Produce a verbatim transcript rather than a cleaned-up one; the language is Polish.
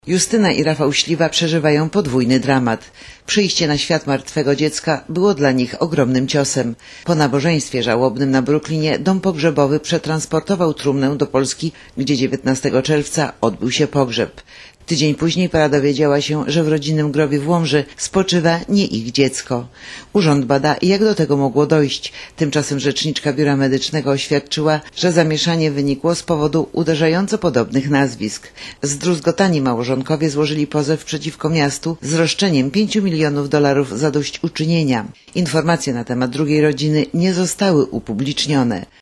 Justyna i Rafał Śliwa przeżywają podwójny dramat. Przyjście na świat martwego dziecka było dla nich ogromnym ciosem. Po nabożeństwie żałobnym na Brooklynie dom pogrzebowy przetransportował trumnę do Polski, gdzie dziewiętnastego czerwca odbył się pogrzeb. Tydzień później para dowiedziała się, że w rodzinnym grobie w Łomży spoczywa nie ich dziecko. Urząd bada, jak do tego mogło dojść. Tymczasem rzeczniczka Biura Medycznego oświadczyła, że zamieszanie wynikło z powodu uderzająco podobnych nazwisk. Zdruzgotani małżonkowie złożyli pozew przeciwko miastu z roszczeniem pięciu milionów dolarów zadośćuczynienia. Informacje na temat drugiej rodziny nie zostały upublicznione.